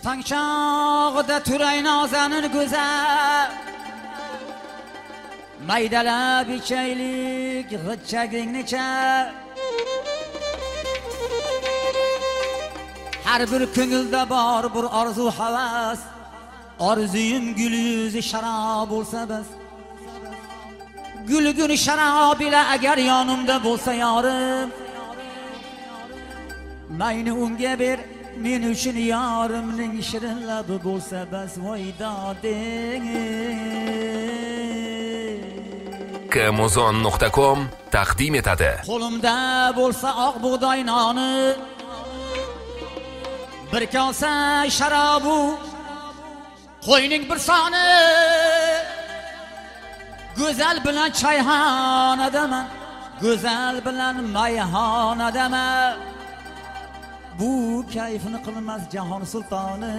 Tangchog'ida turay nozanin go'zal maydalab ichaylik g'ichagingni chal har bir ko'ngilda bor bir orzu havas orzuyim gul yuzi sharob bo'lsa bas gulgun sharob ila agar yonimda bo'lsa yorim mayni unga ber men uchun yorimning shirin labi bo'lsa bas voy doding Kmuzon.com taqdim etadi. Qo'limda bo'lsa oq bug'doy noni bir kosa sharobu qo'yning bir soni go'zal bilan choyxonadaman go'zal bilan mayxonadaman bu kayfini qilmas jahon sultoni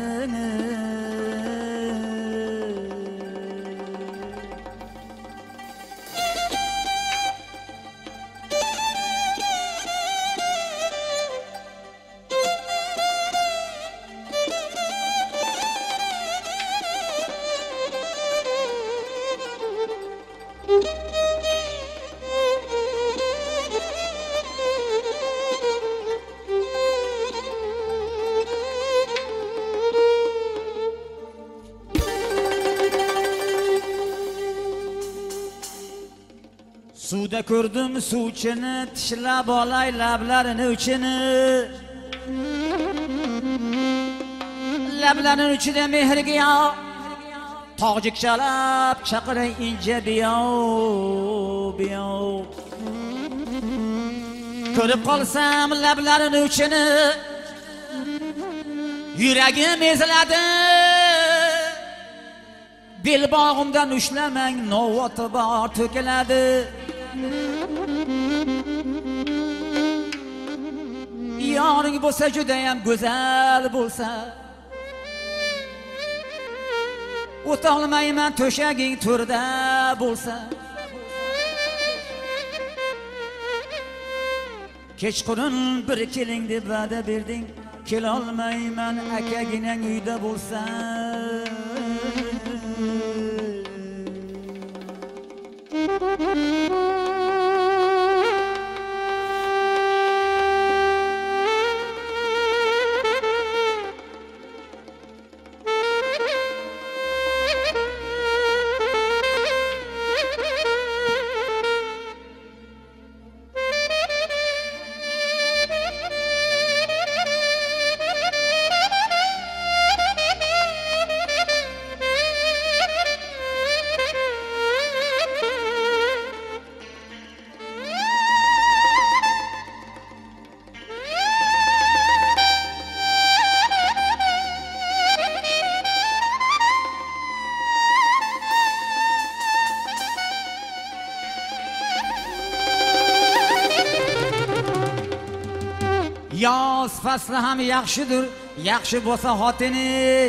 Suvda ko'rdim suvchini tishlab olay lablarini uchini lablarini uchida mehrga yo tojikchalab chaqiray inja biyo biyo ko'rib qolsam lablarini uchini yuragim eziladi belbog'imdan ushlamang novvoti bor to'kiladi yoring bo'lsa judayam go'zal bo'lsa o'tolmayman to'shaging to'rda bo'lsa kechqurun bir keling deb va'da berding kelolmayman akaginang uyda bo'lsa yoz fasli ham yaxshidir yaxshi bo'lsa xotining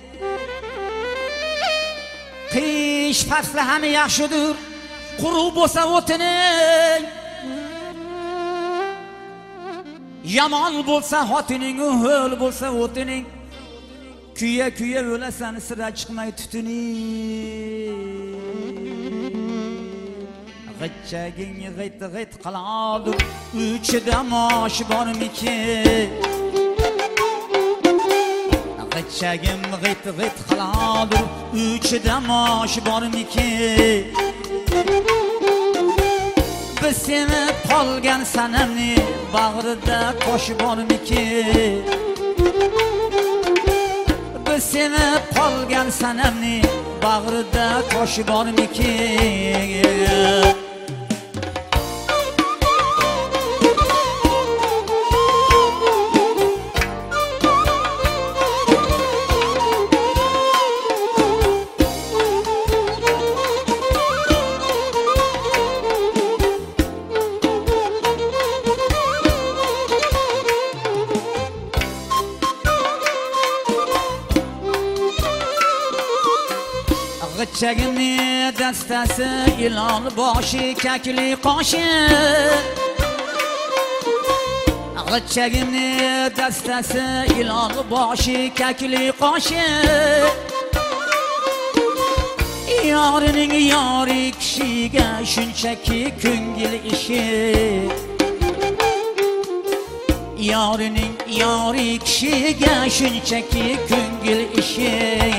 qish fasli ham yaxshidir quruq bo'lsa o'tining yomon bo'lsa xotining ho'l bo'lsa o'tining kuya kuya o'lasan sira chiqmay tutining g'ichaging g'it g'it qiladi uchida mosh bormikin g'ichagim g'it g'it qiladi uchida mosh bormikin biz sevib qolgan sanamni bag'rida tosh bormikin biz sevib qolgan sanamni bag'rida tosh bormikin g'ichagimni dastasi ilon boshi kakli qoshi G'itchagimni dastasi ilon boshi kakli qoshi Yorining yori kishiga shunchaki ko'ngil ishi Yorining yori kishiga shunchaki ko'ngil ishi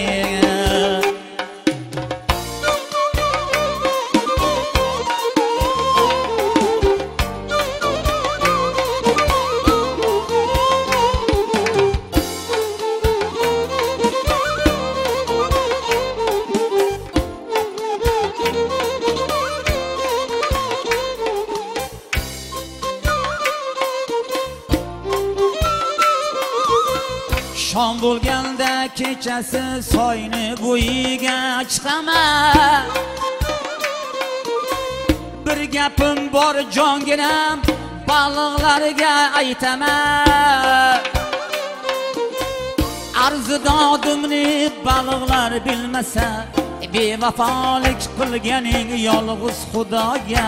Shom bo'lganda kechasi soyni bo'yiga chiqaman Bir gapim bor jonginam baliqlarga aytaman Arzidodimni baliqlar bilmasa bevafolik qilganing yolg'iz Xudoga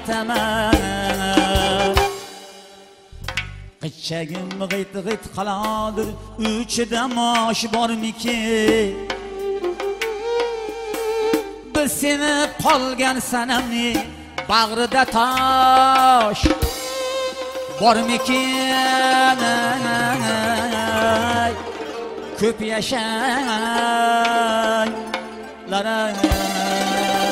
aytaman G'itchagim g'it-g'it qaladir uchida mosh bormikin Biz seni qolgan sanamni bag'rida tosh bormikin Ko'p yashang